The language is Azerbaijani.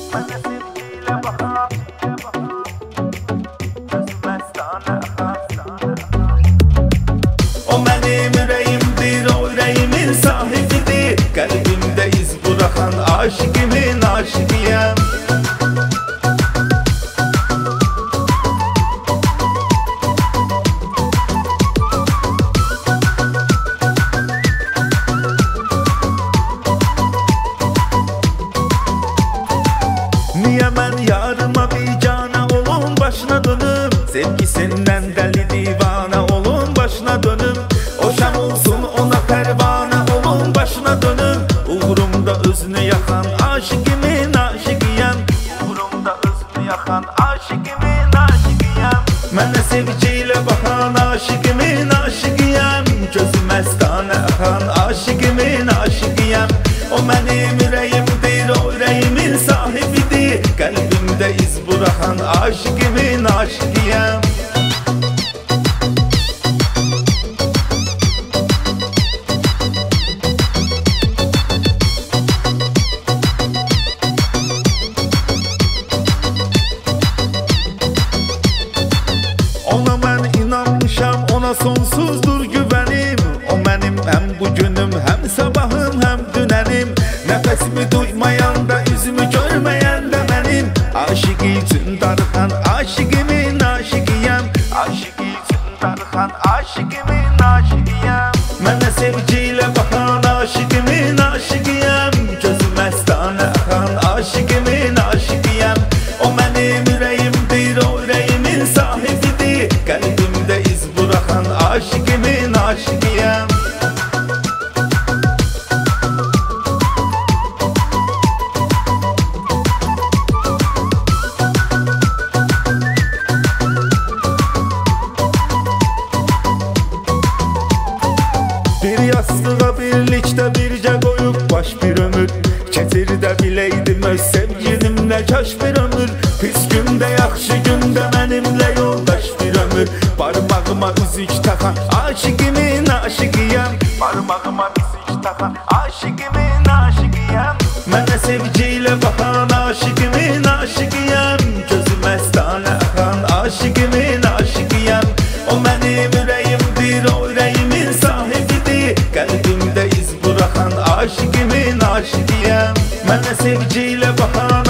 Mənə sevgiyle bakan gözüm əstane O mənim ürəyimdir, o ürəyimin sahibidir Qəlbimdə iz bırakan aşiqimin aşiqiyəm Niye ben yarıma bir cana olun başına dönüm Sevgisinden deli divana olun başına dönüm O şam olsun ona pervane olun başına dönüm Uğrumda özünü yakan aşikimin aşikiyem Uğrumda özünü yakan aşikimin aşikiyem Mənə sevgiyle bakan aşikimin aşikiyem Gözüm əstane akan aşikimin aşikiyem O mənim ürəyimdir, o ürəyimin sahibidir Qəlbimdə iz bırakan aşiqimin aşiqiyəm Ona mən inanmışam, ona sonsuzdur güvənim O mənim həm bugünüm, həm sabahım, həm dünənim Nəfəsimi duymayanda, üzümü görməyəndə mənim Aşıqı üçün darıxan aşiqimin aşiqiyəm Aşıqı üçün darıxan aşiqimin aşiqiyəm Mənə sevgiyle bakan aşiqimin aşiqiyəm Gözüm əstane axan aşiqimin aşiqiyəm O mənim ürəyimdir, o ürəyimin sahibidir Qəlbimdə iz bırakan aşiqimin aşiqiyəm Bir yastığa birlikdə bircə qoyub baş bir ömür Keçir də biləydim öz sevgilimlə kaş bir ömür Pis gündə, yaxşı gündə mənimlə yoldaş bir ömür Parmağıma üzük taxan aşiqimin aşiqiyəm Parmağıma üzük taxan aşiqimin aşiqiyəm Mənə sevgiyle bakan aşiqimin aşiqiyəm Gözüm əstane axan aşiqimin aşiqiyəm O mənim ürəyimdir, o ürəyimin sahibidir Qəlbimdə iz bırakan aşiqimin aşiqiyəm Mənə sevgiyle bakan